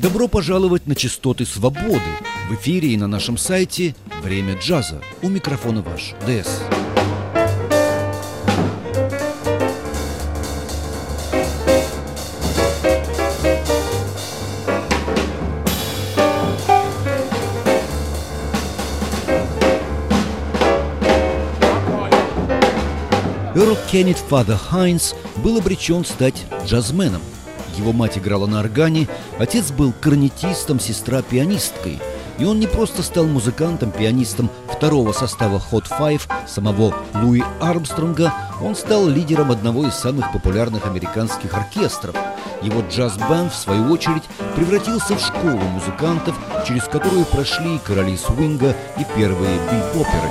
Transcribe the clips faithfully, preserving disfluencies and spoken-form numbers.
Добро пожаловать на частоты свободы. В эфире и на нашем сайте «Время джаза». У микрофона ваш ДС. Эрл Кеннет Фадер Хайнс был обречен стать джазменом. Его мать играла на органе, отец был корнетистом, сестра пианисткой. И он не просто стал музыкантом-пианистом второго состава Hot Five самого Луи Армстронга, он стал лидером одного из самых популярных американских оркестров. Его джаз-бэнд, в свою очередь, превратился в школу музыкантов, через которую прошли короли свинга и первые бибоперы.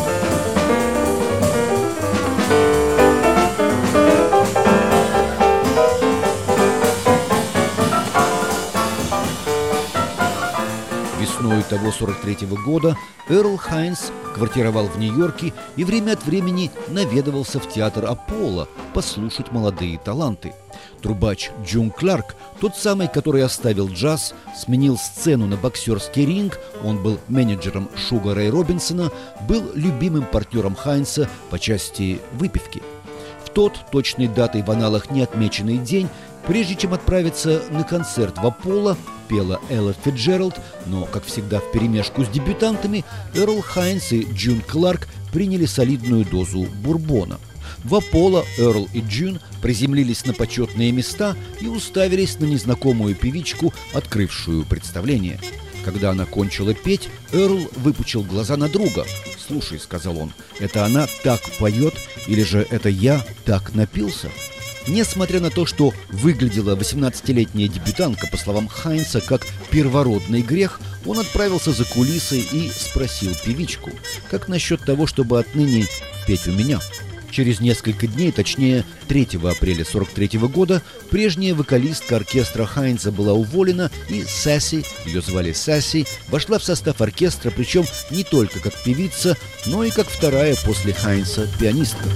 Весной того сорок третьего года Эрл Хайнс квартировал в Нью-Йорке и время от времени наведывался в театр Аполло послушать молодые таланты. Трубач Джун Кларк, тот самый, который оставил джаз, сменил сцену на боксерский ринг, он был менеджером Шуга Рэй Робинсона, был любимым партнером Хайнса по части выпивки. В тот, точной датой в аналах не отмеченный день, прежде чем отправиться на концерт в Аполло, пела Элла Фицджеральд, но, как всегда, вперемешку с дебютантами, Эрл Хайнс и Джун Кларк приняли солидную дозу бурбона. В Аполло Эрл и Джун приземлились на почетные места и уставились на незнакомую певичку, открывшую представление. Когда она кончила петь, Эрл выпучил глаза на друга. «Слушай», — сказал он, — «это она так поет, или же это я так напился?» Несмотря на то, что выглядела восемнадцатилетняя дебютантка, по словам Хайнса, как первородный грех, он отправился за кулисы и спросил певичку: «Как насчет того, чтобы отныне петь у меня?» Через несколько дней, точнее третьего апреля сорок третьего года, прежняя вокалистка оркестра Хайнса была уволена, и Сесси, ее звали Сесси, вошла в состав оркестра, причем не только как певица, но и как вторая после Хайнса пианистка.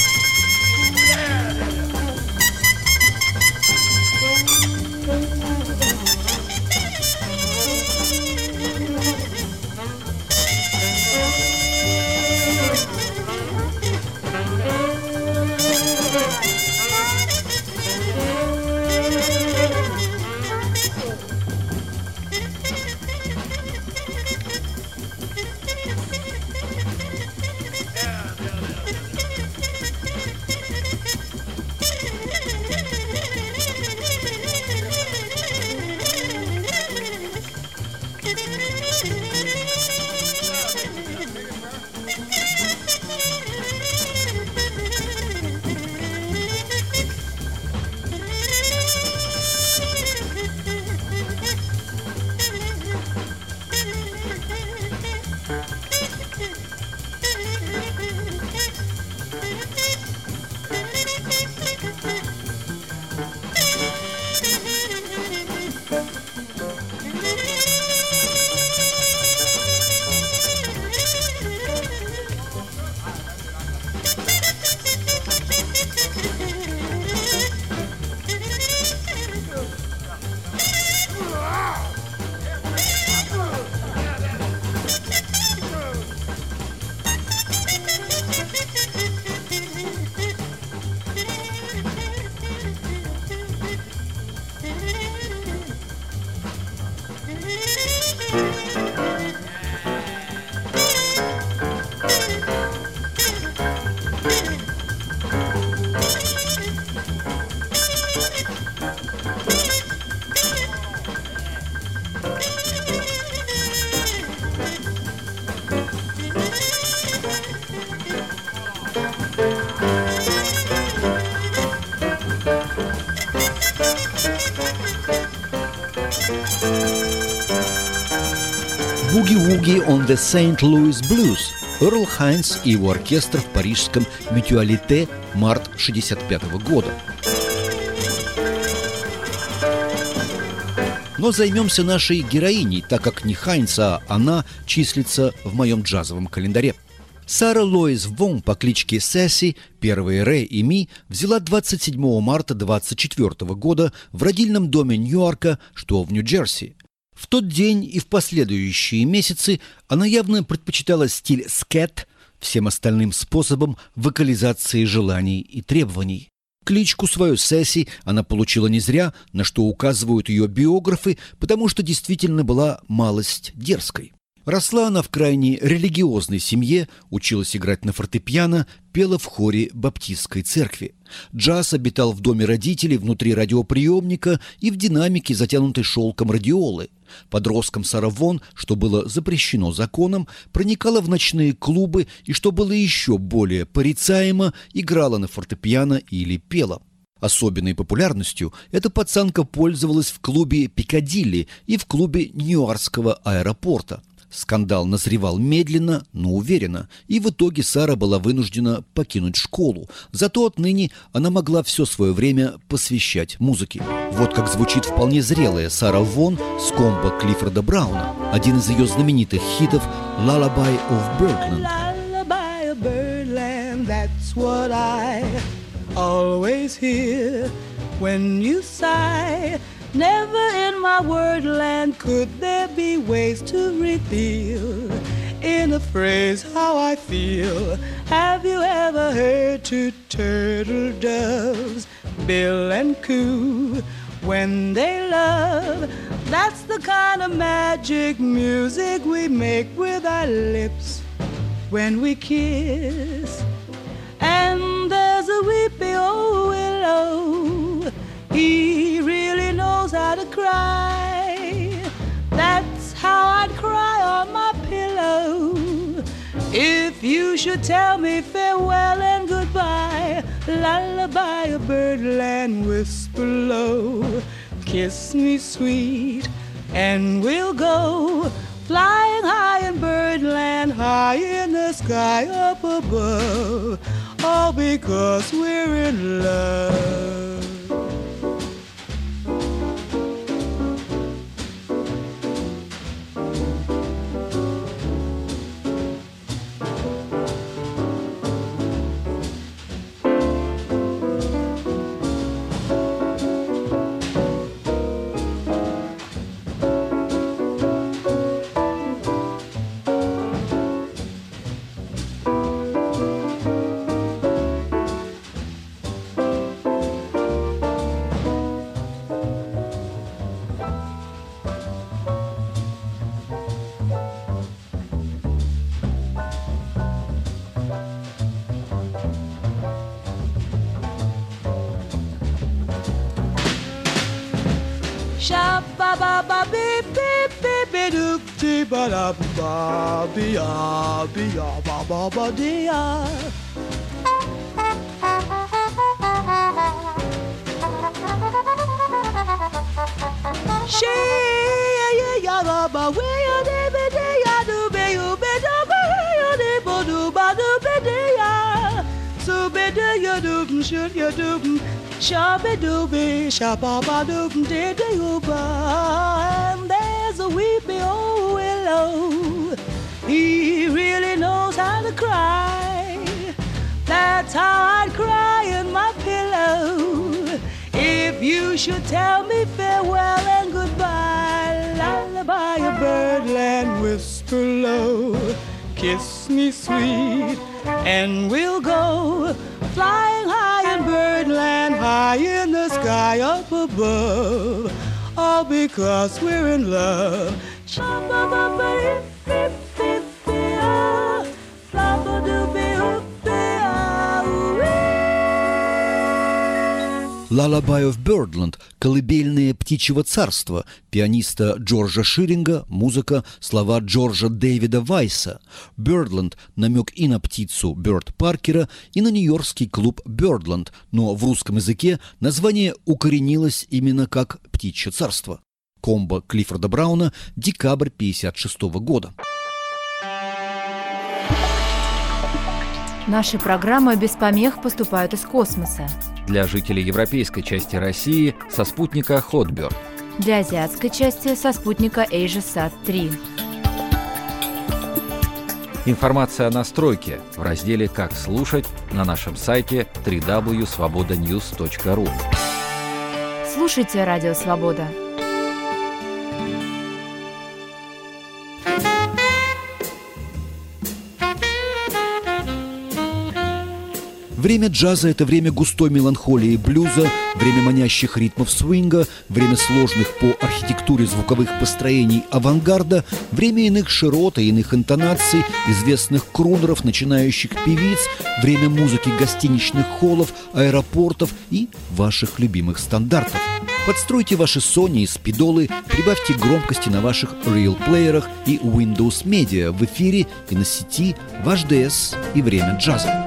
«Буги-вуги on the Saint Louis Blues» Эрл Хайнс и его оркестр в парижском «Мютуалите», март шестьдесят пятого года. Но займемся нашей героиней, так как не Хайнс, а она числится в моем джазовом календаре. Сара Лоис Вон по кличке Сесси, первые Рэ и Ми, взяла двадцать седьмого марта двадцать четвёртого года в родильном доме Ньюарка, что в Нью-Джерси. В тот день и в последующие месяцы она явно предпочитала стиль скэт всем остальным способам вокализации желаний и требований. Кличку свою Сесси она получила не зря, на что указывают ее биографы, потому что действительно была малость дерзкой. Росла она в крайне религиозной семье, училась играть на фортепиано, пела в хоре баптистской церкви. Джаз обитал в доме родителей внутри радиоприемника и в динамике, затянутой шелком радиолы. Подростком Сара Вон, что было запрещено законом, проникала в ночные клубы и, что было еще более порицаемо, играла на фортепиано или пела. Особенной популярностью эта пацанка пользовалась в клубе «Пикадилли» и в клубе Ньюаркского аэропорта. Скандал назревал медленно, но уверенно, и в итоге Сара была вынуждена покинуть школу. Зато отныне она могла все свое время посвящать музыке. Вот как звучит вполне зрелая Сара Вон с комбо Клиффорда Брауна. Один из ее знаменитых хитов «Lullaby of Birdland». Lullaby of Birdland, that's what I always hear when you sigh. Never in my wordland could there be ways to reveal in a phrase how I feel. Have you ever heard two turtle doves bill and coo when they love? That's the kind of magic music we make with our lips when we kiss. And there's a weepy old willow, he really knows how to cry. That's how I'd cry on my pillow if you should tell me farewell and goodbye. Lullaby of birdland, whisper low, kiss me sweet, and we'll go flying high in birdland, high in the sky up above, all because we're in love. Shabba ba ba beep beep beep beep doop dee ba da ba be ya be ya ba ba ba dee ya. She ya ya ya ba ba we ya de be de ya do be you be do be ya de bo do ba do be de ya. So be de ya do should ya do. Shabba-dooby, shabba-ba-doop, dee-dee-oo-ba. And there's a weepy old willow, he really knows how to cry. That's how I'd cry in my pillow if you should tell me farewell and goodbye. Lullaby of birdland, whisper low, kiss me sweet, and we'll go flying high in birdland, high in the sky up above, all because we're in love. «Lullaby of Birdland» – «Колыбельные птичьего царства» пианиста Джорджа Ширинга, музыка, слова Джорджа Дэвида Вайса. «Birdland» – намек и на птицу Бёрд Паркера, и на нью-йоркский клуб «Birdland», но в русском языке название укоренилось именно как «Птичье царство». Комбо Клиффорда Брауна, декабрь пятьдесят шестого года. Наши программы без помех поступают из космоса. Для жителей европейской части России со спутника Hotbird. Для азиатской части со спутника AsiaSat три. Информация о настройке в разделе «Как слушать» на нашем сайте дабл ю дабл ю дабл ю точка свобода ньюс точка ру. Слушайте Радио Свобода. Время джаза – это время густой меланхолии блюза, время манящих ритмов свинга, время сложных по архитектуре звуковых построений авангарда, время иных широт и иных интонаций, известных крунеров, начинающих певиц, время музыки гостиничных холлов, аэропортов и ваших любимых стандартов. Подстройте ваши Sony и спидолы, прибавьте громкости на ваших Real-плеерах и Windows Media в эфире и на сети в эйч ди эс и время джаза.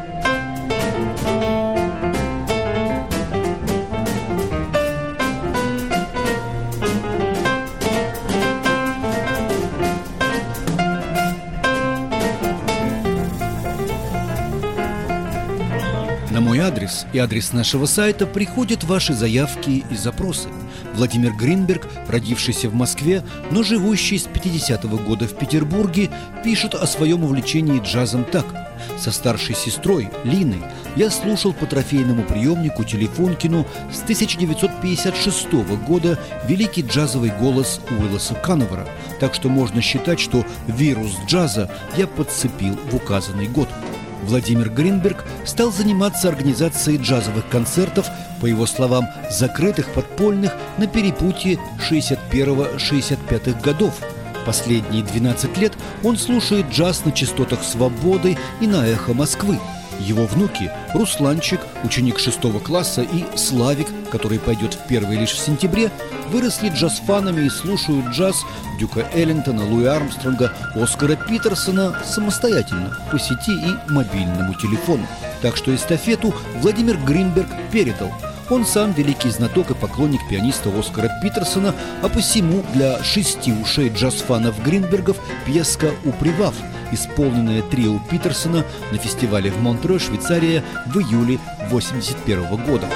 На мой адрес и адрес нашего сайта приходят ваши заявки и запросы. Владимир Гринберг, родившийся в Москве, но живущий с пятидесятого года в Петербурге, пишет о своем увлечении джазом так. Со старшей сестрой, Линой, я слушал по трофейному приемнику Телефонкину с тысяча девятьсот пятьдесят шестого года великий джазовый голос Уиллоса Кановера, так что можно считать, что вирус джаза я подцепил в указанный год. Владимир Гринберг стал заниматься организацией джазовых концертов, по его словам, закрытых, подпольных, на перепутье шестьдесят первого — шестьдесят пятого годов. Последние двенадцать лет он слушает джаз на частотах «Свободы» и на «Эхо Москвы». Его внуки – Русланчик, ученик шестого класса, и Славик, который пойдет в первый лишь в сентябре, выросли джаз-фанами и слушают джаз Дюка Эллингтона, Луи Армстронга, Оскара Питерсона самостоятельно, по сети и мобильному телефону. Так что эстафету Владимир Гринберг передал. Он сам великий знаток и поклонник пианиста Оскара Питерсона, а посему для шести ушей джаз-фанов Гринбергов пьеска «Упривав», исполненная трио Питерсона на фестивале в Монтре, Швейцария, в июле восемьдесят первого года.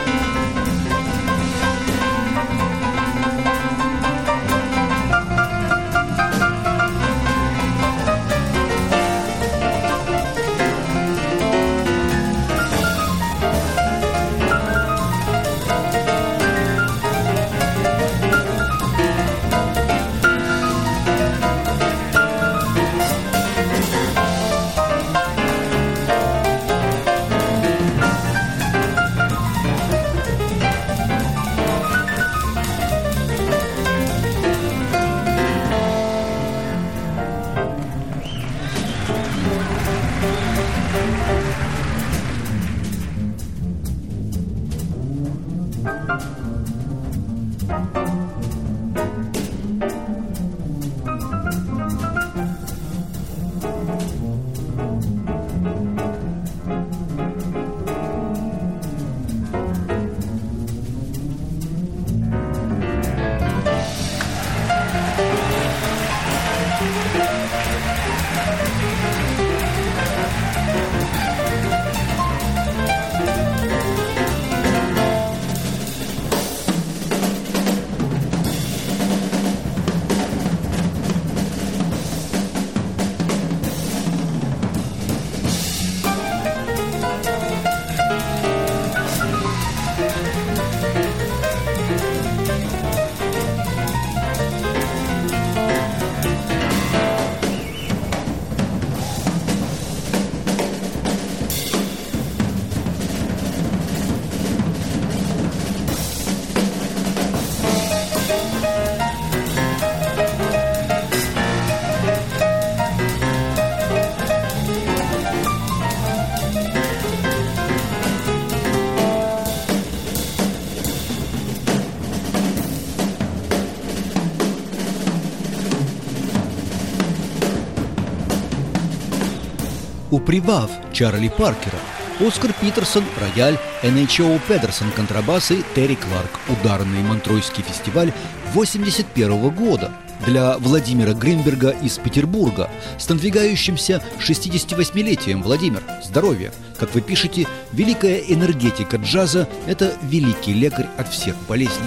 «Упривав» Чарли Паркера, Оскар Питерсон – рояль, Эн Эйч О Педерсон – контрабас и Терри Кларк – ударный Монтройский фестиваль восемьдесят первого года. Для Владимира Гринберга из Петербурга с надвигающимся шестидесятивосьмилетием. Владимир, здоровья! Как вы пишете, великая энергетика джаза – это великий лекарь от всех болезней.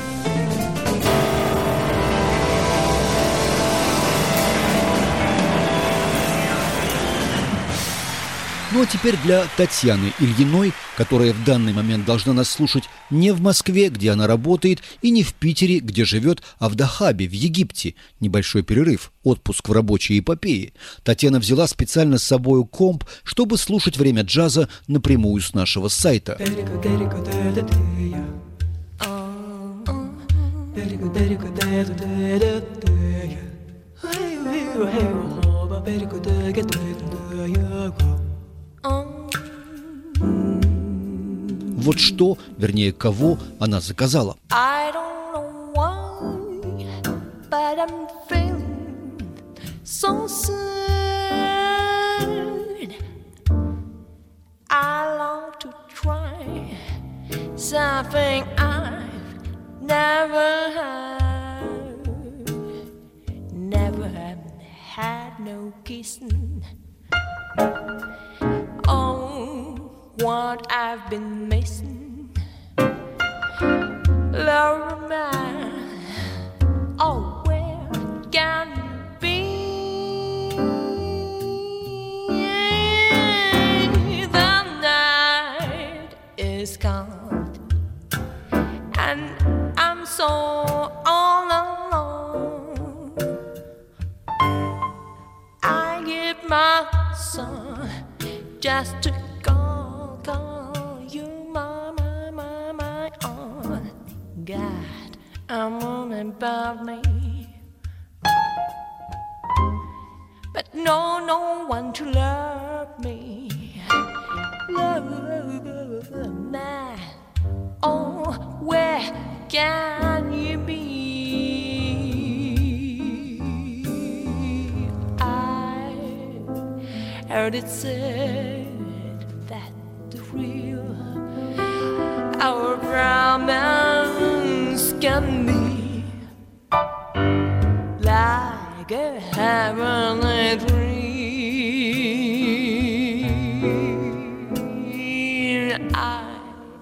Ну а теперь для Татьяны Ильиной, которая в данный момент должна нас слушать не в Москве, где она работает, и не в Питере, где живет, а в Дахабе, в Египте. Небольшой перерыв, отпуск в рабочей эпопее. Татьяна взяла специально с собой комп, чтобы слушать время джаза напрямую с нашего сайта. Вот что, вернее, кого она заказала. I don't know why, but I'm feeling so sad. I long to try something I've never had. Never have had no kissing. Oh, what I've been missing. Love man, oh, where can you be? The night is cold, and I'm so all alone. I give my song just to call, call you my, my, my, my own. God, I'm on above me, but no, no one to love me. Love, man, oh, where can you be? I heard it said that the real our romance can be like a heavenly dream. I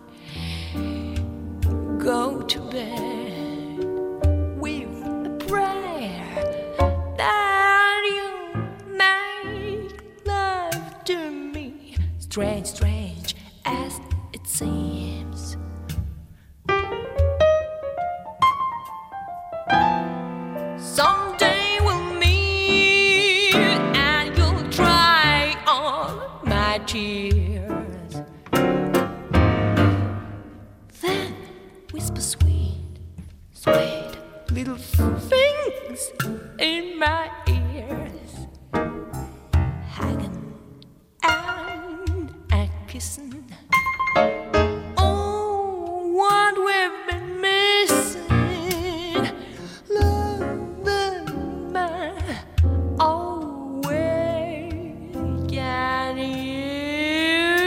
go to bed with a prayer that you make love to me. Strange, strange as it seems. Someday we'll meet and you'll dry all my tears. Then whisper sweet, sweet little things in my ears. Hugging and a kissing. Oh, what we've been missing. Loving my, oh, where can you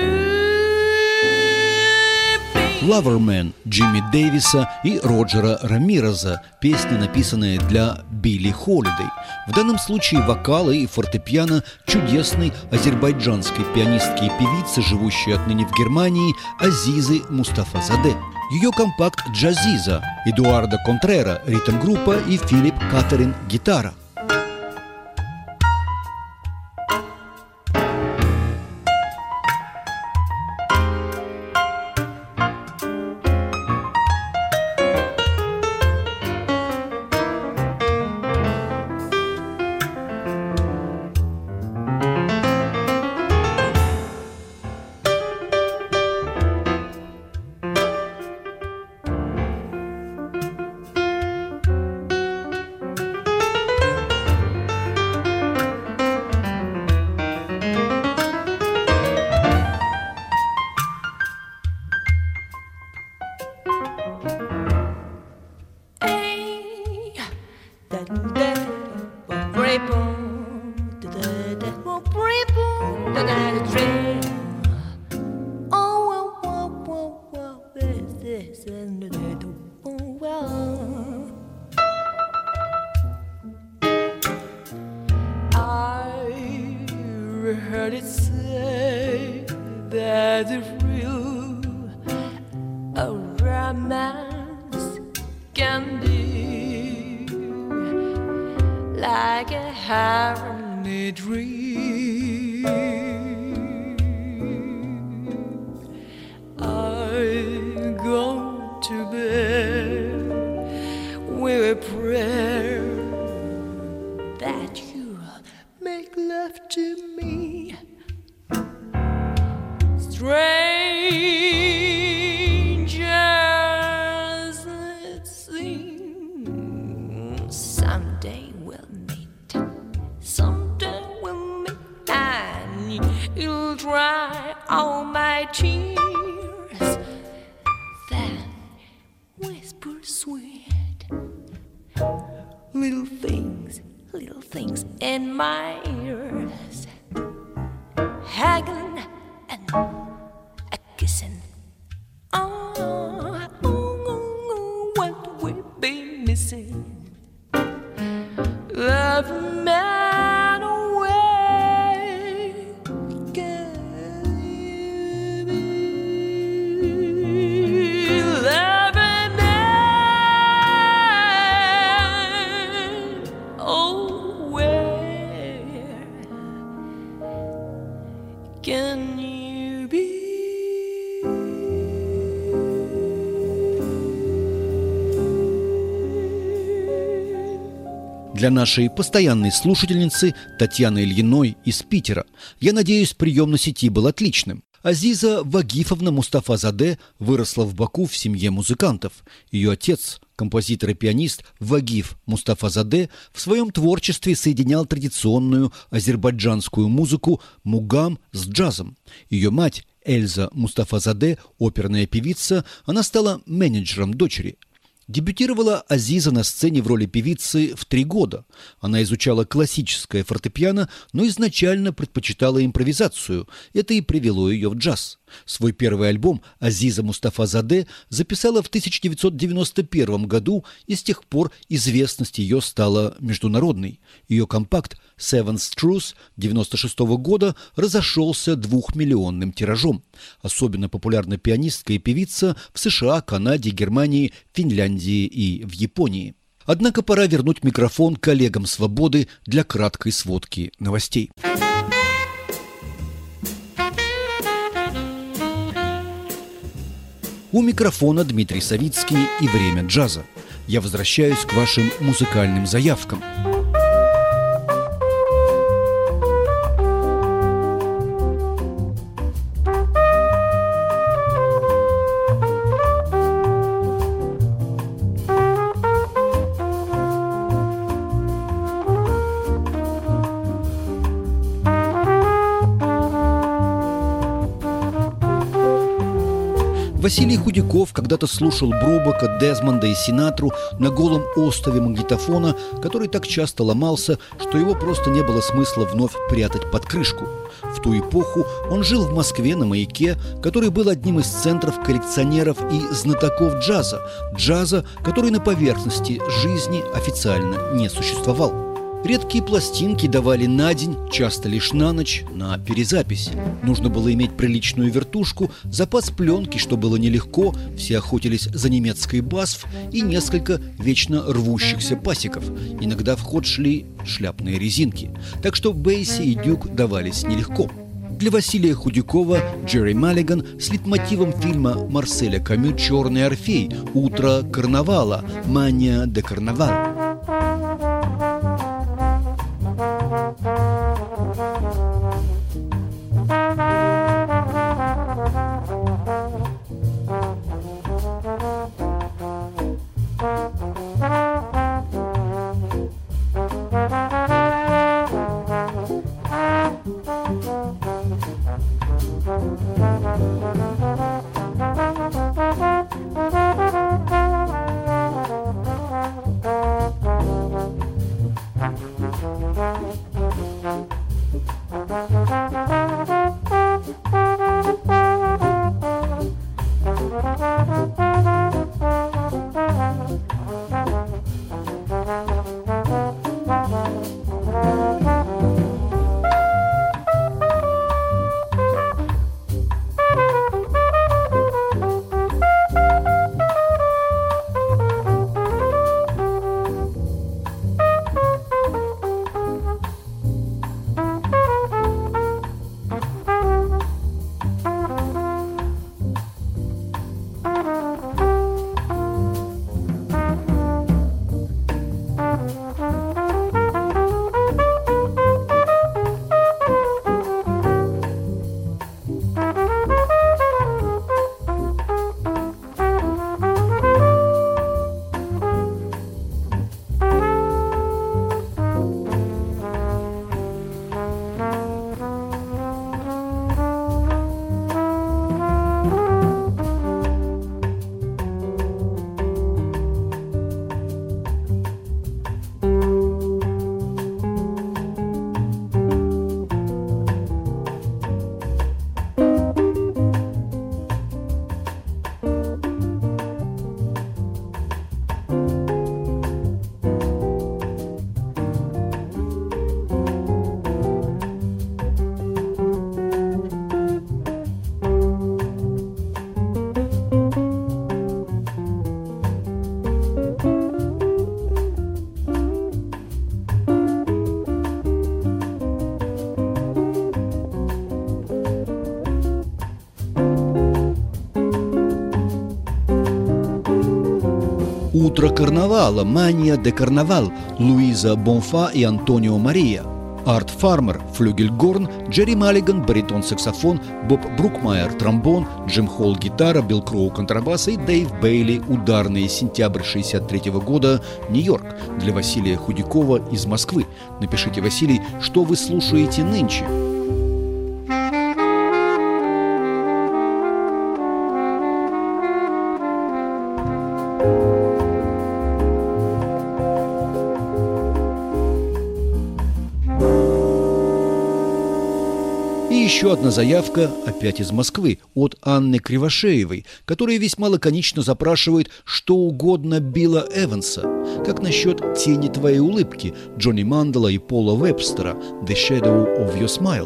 be? «Loverman» Джимми Дэвиса и Роджера Рамиреза, песня, написанная для Билли Холидей. В данном случае вокалы и фортепиано чудесной азербайджанской пианистки и певицы, живущей отныне в Германии, Азизы Мустафазаде. Ее компакт «Джазиза», Эдуардо Контрера, ритм-группа, и Филипп Катерин, гитара. Heard it say that the real romance can be like a heavenly dream. love to me. Strangers, it seems, someday we'll meet, someday we'll meet, and you'll dry all my tears. Then whisper sweet, little things, little things in my ears, haggling and a kissing. Oh, oh, oh, what we've been missing. Love man away, can you be loving man? Oh, where can you be? Для нашей постоянной слушательницы Татьяны Ильиной из Питера, я надеюсь, прием на сети был отличным. Азиза Вагифовна Мустафазаде выросла в Баку в семье музыкантов. Ее отец, композитор и пианист Вагиф Мустафазаде, в своем творчестве соединял традиционную азербайджанскую музыку мугам с джазом. Ее мать Эльза Мустафазаде, оперная певица, она стала менеджером дочери. Дебютировала Азиза на сцене в роли певицы в три года. Она изучала классическое фортепиано, но изначально предпочитала импровизацию. Это и привело ее в джаз. Свой первый альбом Азиза Мустафазаде записала в тысяча девятьсот девяносто первом году, и с тех пор известность ее стала международной. Ее компакт «Seven Truths» девяносто шестого года разошелся двухмиллионным тиражом. Особенно популярна пианистка и певица в США, Канаде, Германии, Финляндии и в Японии. Однако пора вернуть микрофон коллегам «Свободы» для краткой сводки новостей. У микрофона Дмитрий Савицкий и «Время джаза». Я возвращаюсь к вашим музыкальным заявкам. Василий Худяков когда-то слушал Брубака, Дезмонда и Синатру на голом остове магнитофона, который так часто ломался, что его просто не было смысла вновь прятать под крышку. В ту эпоху он жил в Москве на «Маяке», который был одним из центров коллекционеров и знатоков джаза, джаза, который на поверхности жизни официально не существовал. Редкие пластинки давали на день, часто лишь на ночь, на перезапись. Нужно было иметь приличную вертушку, запас пленки, что было нелегко, все охотились за немецкой басф, и несколько вечно рвущихся пасеков. Иногда в ход шли шляпные резинки. Так что Бейси и Дюк давались нелегко. Для Василия Худякова Джерри Маллиган с лейтмотивом фильма Марселя Камю «Черный Орфей», «Утро карнавала», «Мания де карнавал». «Утро карнавала», «Мания де карнавал», Луиза Бонфа и Антонио Мария. Арт Фармер – флюгельгорн, Джерри Маллиган – баритон-саксофон, Боб Брукмайер – тромбон, Джим Холл – гитара, Билл Кроу – контрабас и Дэйв Бейли – ударные. Сентябрь шестьдесят третьего года, Нью-Йорк. Для Василия Худякова из Москвы. Напишите, Василий, что вы слушаете нынче. И еще одна заявка, опять из Москвы, от Анны Кривошеевой, которая весьма лаконично запрашивает что угодно Билла Эванса. Как насчет «Тени твоей улыбки» Джонни Мандела и Пола Вебстера «The Shadow of Your Smile».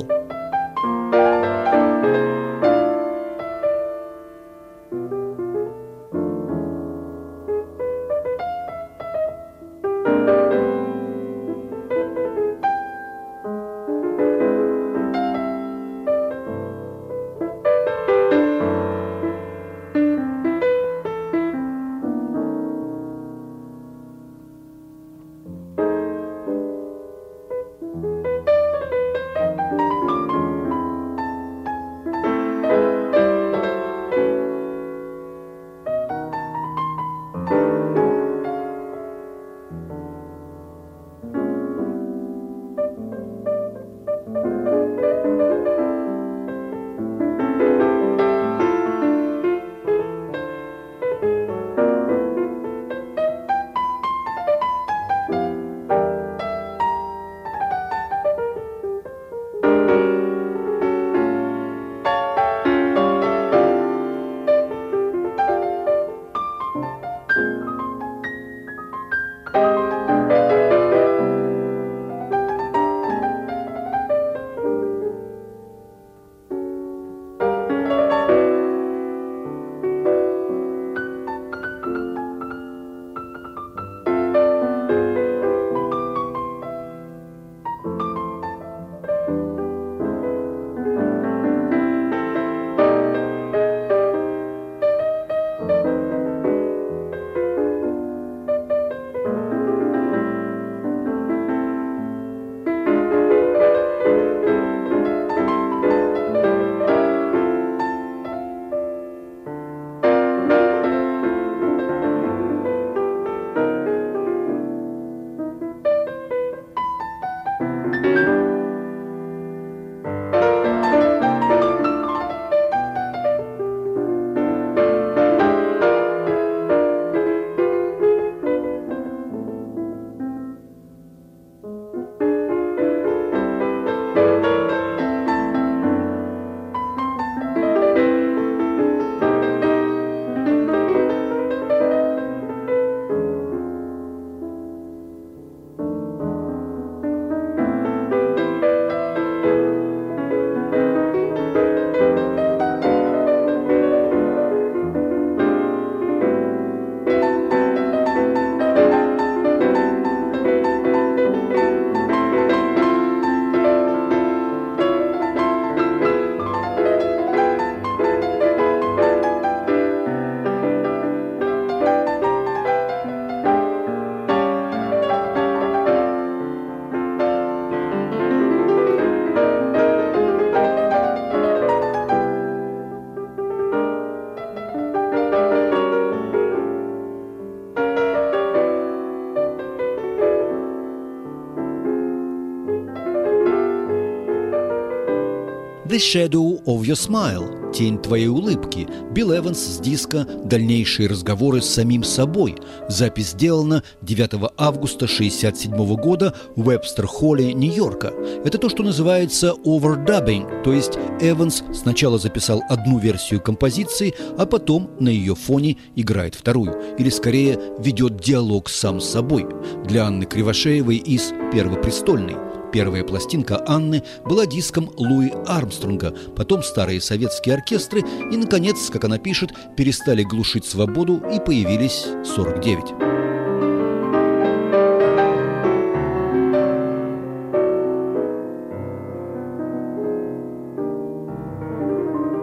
«The Shadow of Your Smile» – «Тень твоей улыбки», Билл Эванс с диска «Дальнейшие разговоры с самим собой». Запись сделана девятого августа шестьдесят седьмого года в Вебстер-холле, Нью-Йорка. Это то, что называется овердаббинг, то есть Эванс сначала записал одну версию композиции, а потом на ее фоне играет вторую, или скорее ведет диалог сам с собой. Для Анны Кривошеевой из «Первопрестольной». Первая пластинка Анны была диском Луи Армстронга, потом старые советские оркестры и, наконец, как она пишет, перестали глушить свободу и появились сорок девять.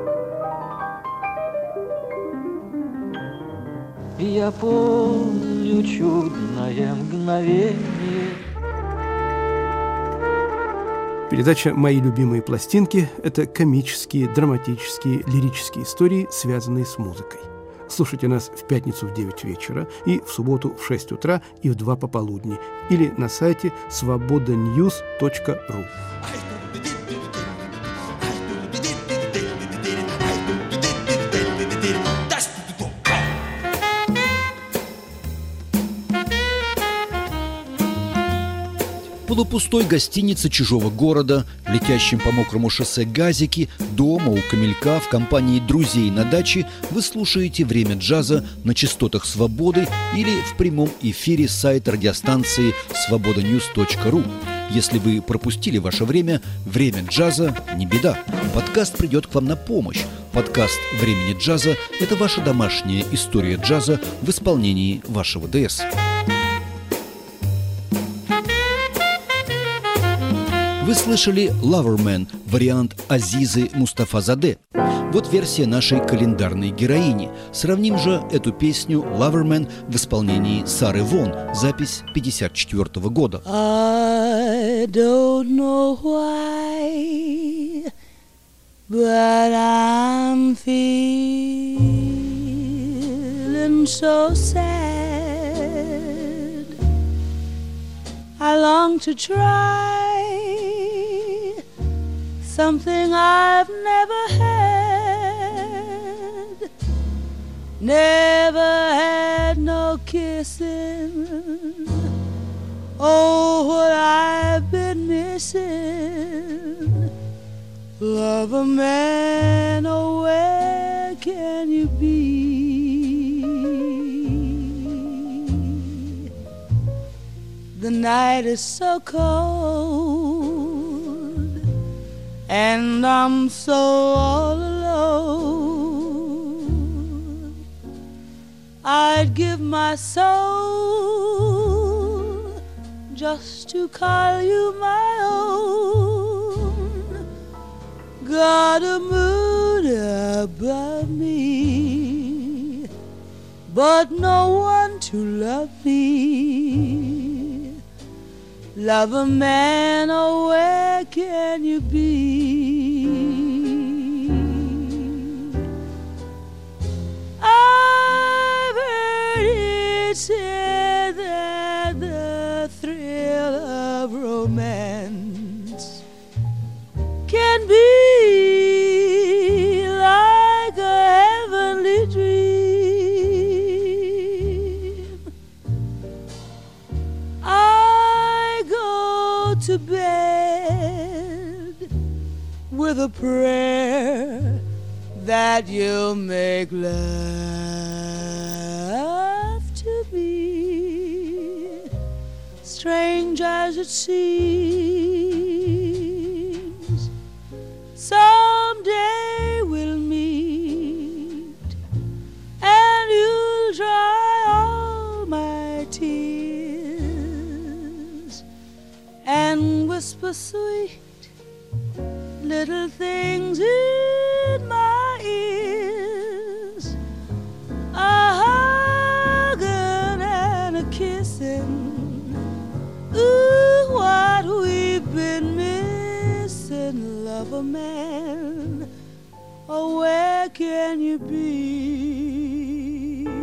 Via por чудное мгновение. Передача «Мои любимые пластинки» – это комические, драматические, лирические истории, связанные с музыкой. Слушайте нас в пятницу в девять вечера и в субботу в шесть утра и в два пополудни или на сайте свобода ньюс точка ру. Полупустой гостинице чужого города, летящем по мокрому шоссе газики, дома у камелька, в компании друзей на даче вы слушаете «Время джаза» на частотах «Свободы» или в прямом эфире сайта радиостанции свобода ньюс точка ру. Если вы пропустили ваше время, «Время джаза» – не беда. Подкаст придет к вам на помощь. Подкаст «Времени джаза» – это ваша домашняя история джаза в исполнении вашего ДС. Вы слышали «Loverman», вариант Азизы Мустафазаде. Вот версия нашей календарной героини. Сравним же эту песню «Loverman» в исполнении Сары Вон, запись пятьдесят четвёртого года. I don't know why, but I'm feeling so sad. I long to try something I've never had. Never had no kissing. Oh, what I've been missing. Lover man, oh, where can you be? The night is so cold, and I'm so all alone. I'd give my soul just to call you my own. Got a moon above me, but no one to love me. Lover man, oh, where can you be? I've heard it said that the thrill of romance can be like a heavenly dream. I go to bed with a prayer that you'll make love to me, strange as it seems. Someday we'll meet, and you'll dry all my tears and whisper sweet little things in my ears. A hugging and a kissing. Ooh, what we've been missing, lover man. Oh, where can you be?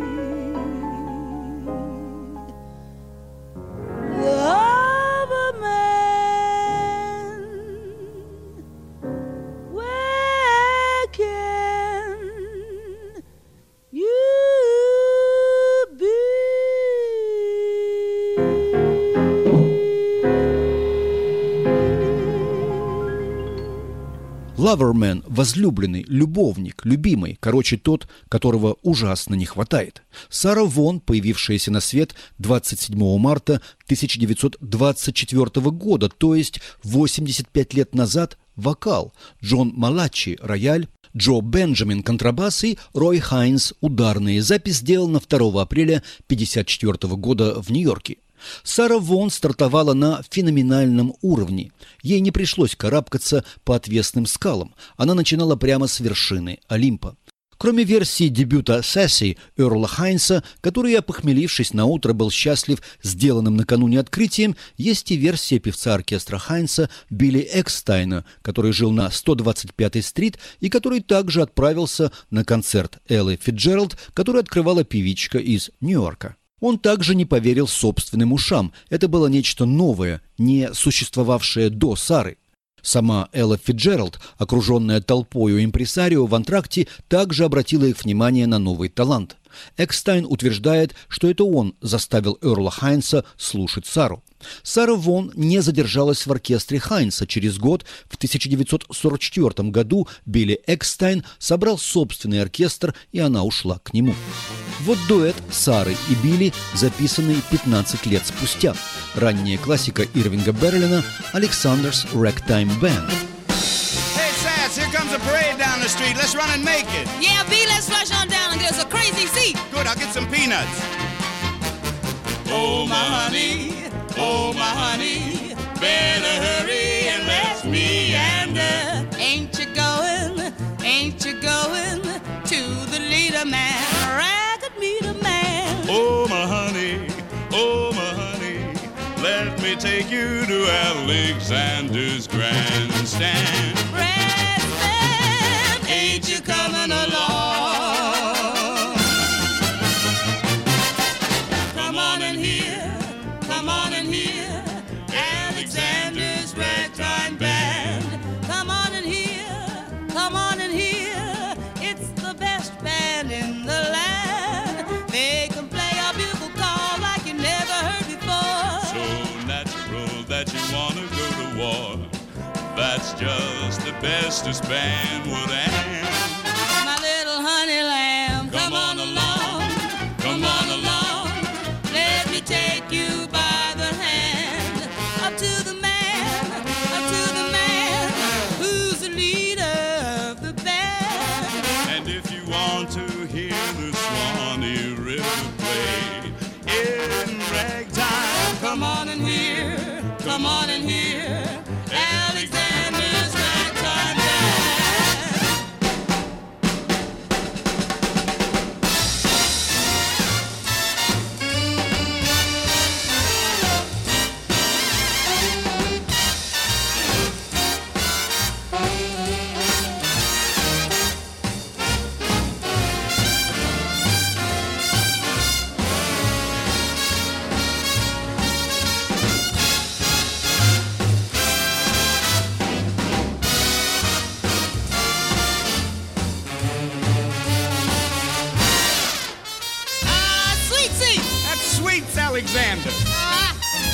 Lover man, where can you be? Loverman – возлюбленный, любовник, любимый, короче, тот, которого ужасно не хватает. Сара Вон, появившаяся на свет двадцать седьмого марта тысяча девятьсот двадцать четвёртого года, то есть восемьдесят пять лет назад, вокал, Джон Малачи – рояль, Джо Бенджамин – контрабас и Рой Хайнс – ударные. Запись сделана второго апреля пятьдесят четвёртого года в Нью-Йорке. Сара Вон стартовала на феноменальном уровне. Ей не пришлось карабкаться по отвесным скалам. Она начинала прямо с вершины Олимпа. Кроме версии дебюта «Sassy» Эрла Хайнса, который, опохмелившись наутро, был счастлив сделанным накануне открытием, есть и версия певца оркестра Хайнса Билли Экстайна, который жил на сто двадцать пятой стрит и который также отправился на концерт Эллы Фицджеральд, который открывала певичка из Нью-Йорка. Он также не поверил собственным ушам. Это было нечто новое, не существовавшее до Сары. Сама Элла Фицджеральд, окруженная толпою импресарио в антракте, также обратила их внимание на новый талант. Экстайн утверждает, что это он заставил Эрла Хайнса слушать Сару. Сара Вон не задержалась в оркестре Хайнса. Через год, в тысяча девятьсот сорок четвёртом году, Билли Экстайн собрал собственный оркестр, и она ушла к нему. Вот дуэт Сары и Билли, записанный пятнадцать лет спустя. Ранняя классика Ирвинга Берлина «Alexander's Ragtime Band». Hey, Sass, here comes a parade down the street. Let's run and make it. Yeah, B, let's rush on down and get us a crazy seat. Good, I'll get some peanuts. Oh, my honey, oh, my honey, better hurry and let's meander. Ain't you going, ain't you going to the leader man, ragged meter man? Oh, my honey, oh, my honey, let me take you to Alexander's grandstand. Grandstand, ain't you coming along? Come on in here, come on in here, Alexander's ragtime band. Come on in here, come on in here, it's the best band in the land. They can play a bugle call like you never heard before. So natural that you wanna go to war. That's just the bestest band would have. My little honey lamb, come on along, come on along. Let me take you by the hand, up to the man, up to the man, who's the leader of the band. And if you want to hear the Swanee River play in ragtime, Come on in here, come on in here, Alexander's ragtime band. Ah, sweet seat. that's Sweets Alexander. Ah.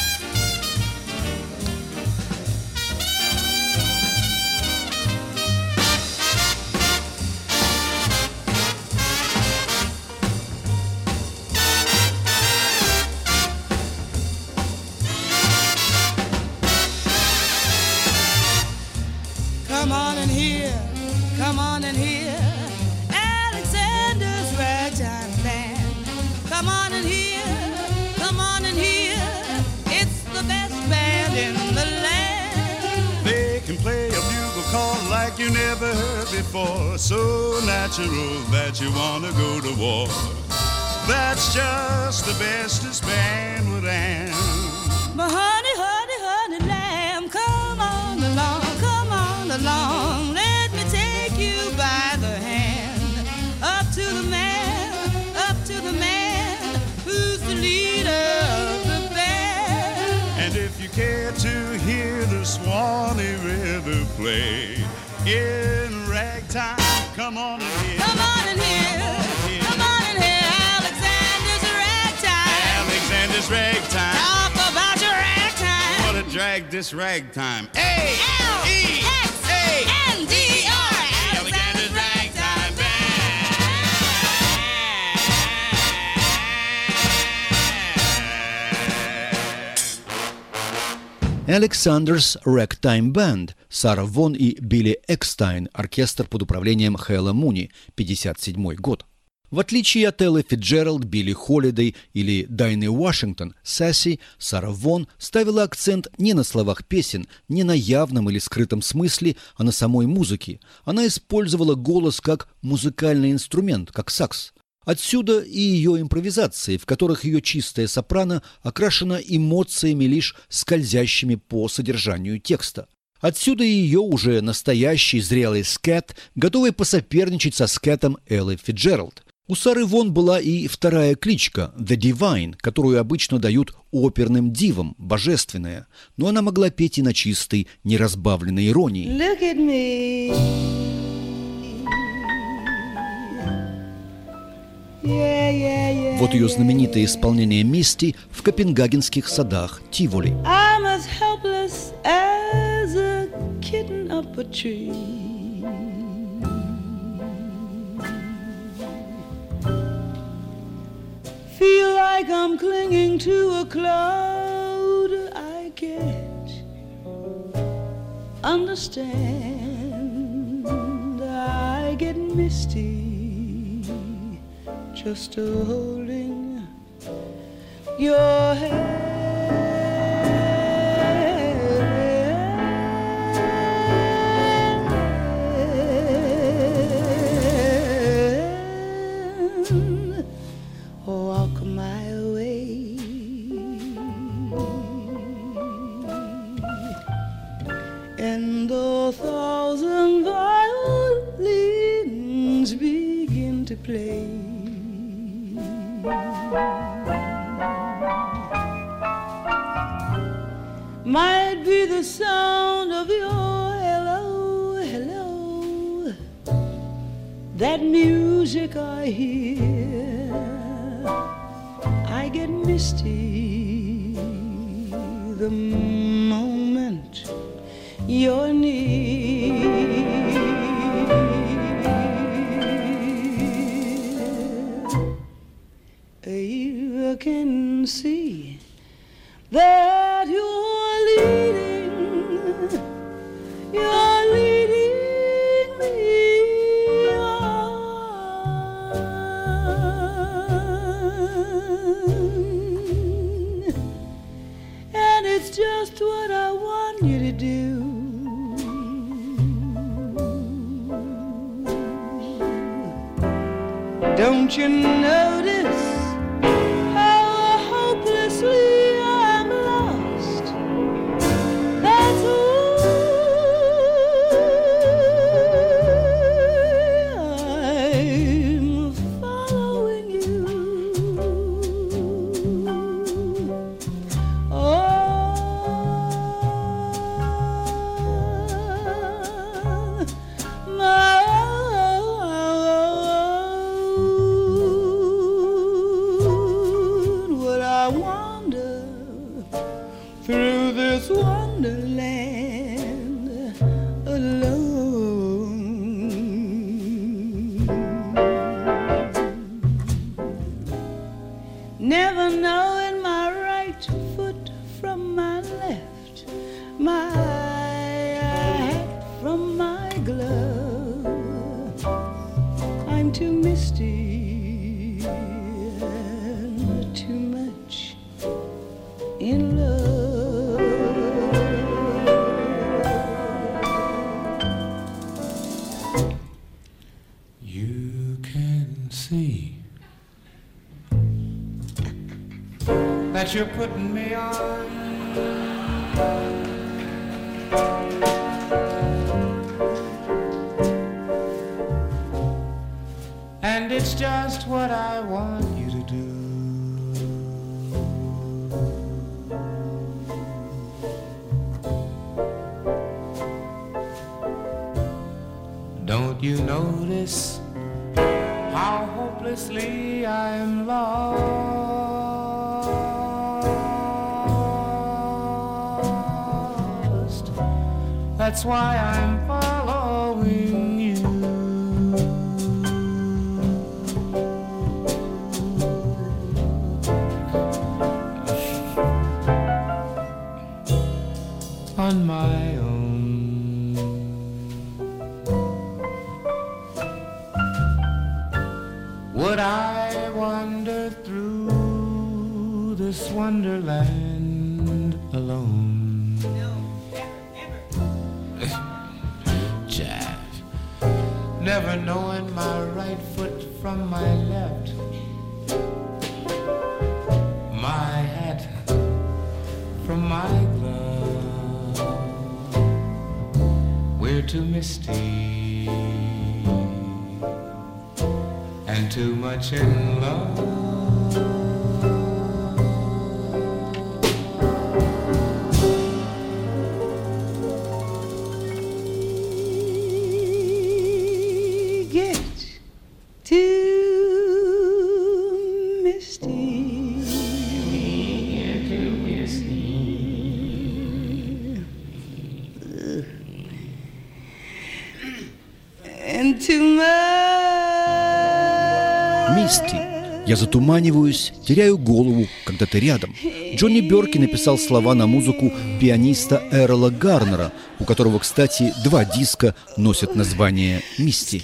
Come on in here, come on in here, Alexander's ragtime band. Come on in here, come on in here, it's the best band in the land. They can play a bugle call like you never heard before. So natural that you wanna go to war. That's just the bestest band would have. My honey, honey, honey lamb, come on along, come on along. Let me take you by the hand, up to the man, up to the man, who's the leader of the band. And if you care to hear the Swanee River play in ragtime, come on in here. Come on in here, come on in here, Alexander's ragtime. Alexander's ragtime. Talk about your ragtime. What a drag this ragtime. A L E X A N D R, Alexander's ragtime band. Alexander's Ragtime Band, Сара Вон и Билли Экстайн, оркестр под управлением Хэлла Муни, пятьдесят седьмой год. В отличие от Эллы Фицджеральд, Билли Холидей или Дайны Вашингтон, Сасси, Сара Вон ставила акцент не на словах песен, не на явном или скрытом смысле, а на самой музыке. Она использовала голос как музыкальный инструмент, как сакс. Отсюда и ее импровизации, в которых ее чистая сопрано окрашена эмоциями, лишь скользящими по содержанию текста. Отсюда и ее уже настоящий зрелый скэт, готовый посоперничать со скэтом Эллы Фицджеральд. У Сары Вон была и вторая кличка – The Divine, которую обычно дают оперным дивам, божественная, но она могла петь и на чистой, неразбавленной иронии. Look at me. Yeah, yeah, yeah, вот ее знаменитое исполнение «Мисти» в копенгагенских садах Тиволи. I'm as helpless as a kitten up a tree. Feel like I'm clinging to a cloud I can't understand. I get misty just holding your hand. Walk my way, and the thousand violins begin to play. Might be the sound of your hello, hello, that music I hear. I get misty the moment you're near. You can see that you're leading, you're leading me on, and it's just what I want you to do. Don't you notice how hopelessly I'm lost? That's why I'm following you. Oh, my through this wonderland alone. Never knowing my right foot from my left, my hat from my glove. I'm too misty and too much in love. That you're putting me on, and it's just what I want you to do. Don't you notice how hopelessly I'm lost? That's why I'm following you. On my own. would I wander through this wonderland alone? No, never, never. Jive, never knowing my right foot from my left, my hat from my glove. We're too misty and too much in love. Мисти. Я затуманиваюсь, теряю голову, когда ты рядом. Джонни Бёрки написал слова на музыку пианиста Эрла Гарнера, у которого, кстати, два диска носят название «Мисти».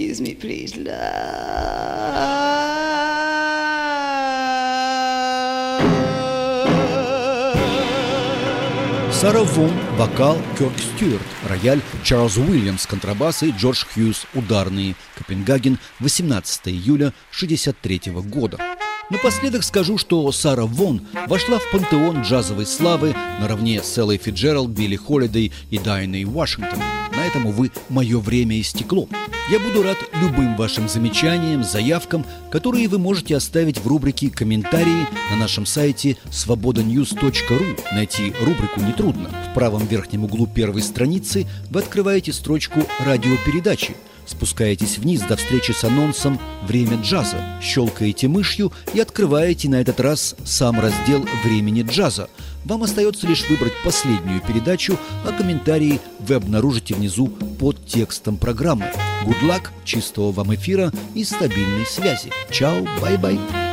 Сара Вон, вокал, Кёрк Стюарт, рояль, Чарльз Уильямс, контрабасы, Джордж Хьюз, ударные. Копенгаген, восемнадцатого июля шестьдесят третьего года. Напоследок скажу, что Сара Вон вошла в пантеон джазовой славы наравне с Эллой Фицджеральд, Билли Холидей и Дайной Вашингтон. На этом, увы, мое время истекло. Я буду рад любым вашим замечаниям, заявкам, которые вы можете оставить в рубрике «Комментарии» на нашем сайте свобода ньюс точка ру. Найти рубрику нетрудно. В правом верхнем углу первой страницы вы открываете строчку «Радиопередачи». Спускаетесь вниз до встречи с анонсом «Время джаза», щелкаете мышью и открываете на этот раз сам раздел «Времени джаза». Вам остается лишь выбрать последнюю передачу, а комментарии вы обнаружите внизу под текстом программы. Good luck, чистого вам эфира и стабильной связи. Чао, бай-бай.